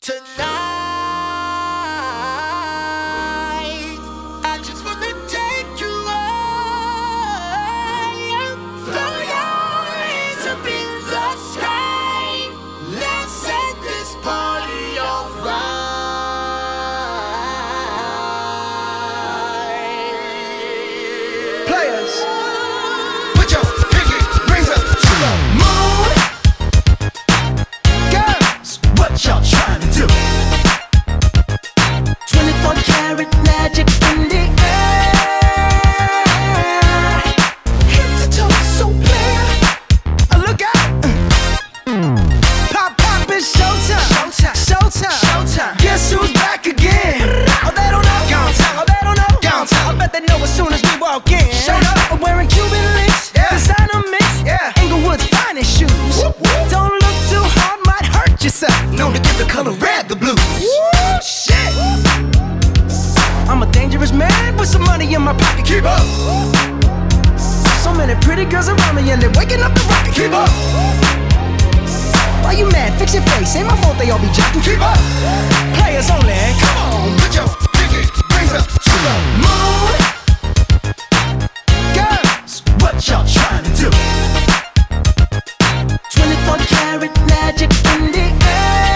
Tonight, I just wanna take you high. Throw your hands up in the sky. Let's set this party on fire. Players, put your pinky rings up to the moon. Girls, what y'all trying to do? 24 karat magic in the air. Head to toe, so clear. Look out! Pop, pop, it's showtime. Showtime, showtime, showtime. Guess who's back again? Oh, they don't know. Gone time. Oh, they don't know. Gone time. I bet they know as soon as we walk in. Showed up. I'm wearing Cuban links. Yeah. Designer mix. Yeah. Inglewood's finest shoes. Whoop, whoop. Don't look too hard, might hurt yourself. Known to give the color red the blues. Woo, shit. I'm a dangerous man with some money in my pocket. Keep up. So many pretty girls around me and they're waking up the rocket. Keep up. Why you mad? Fix your face. Ain't my fault they all be jocking. Keep up. Players only. Come on, put your pinky rings up to the moon. Girls, what y'all trying to do? 24 karat magic in the air.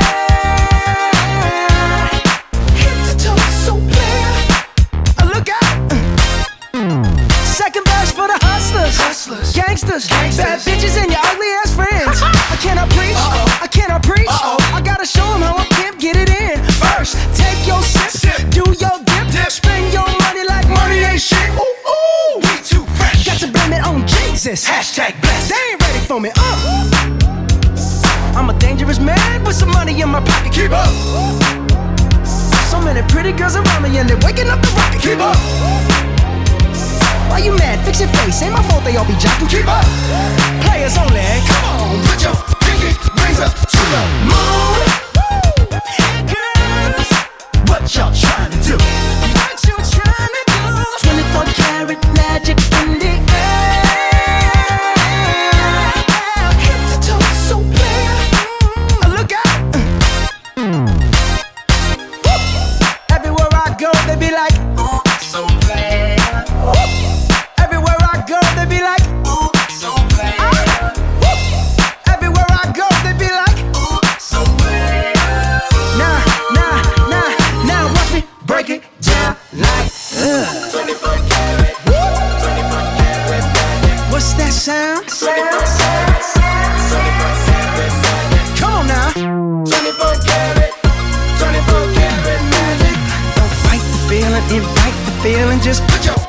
Head to toe, so clear. Look out! Second verse for the hustlers, hustlers, gangsters, bad bitches and your ugly ass friends. I cannot preach, I cannot preach. I gotta show 'em how a pimp get it in. First, take your sip, do your dip, spend your money like money ain't shit. Ooh, ooh, we too fresh. Got to blame it on Jesus. Hashtag blessed. They ain't ready for me. I'm a dangerous man with some money in my pocket. Keep up. So many pretty girls around me and they're waking up the rocket. Keep up. Why you mad? Fix your face. Ain't my fault they all be jocking. Keep up. Players only. Come on, put your pinky rings up to the moon. Girls, what y'all trying to do? What you trying to do? 24 karat magic in the air. Head to toe, so clear. Look out! Everywhere I go, they be like, Ooh, so bad. everywhere I go, they be like, Ooh, so bad. everywhere I go, they be like, Ooh, so bad. now, watch me break it down like, 24 karat. 24 karat magic. what's that sound? 24 karat magic. Come on now. 24 karat. 24 karat magic. Don't fight the feeling, invite the feeling, just put your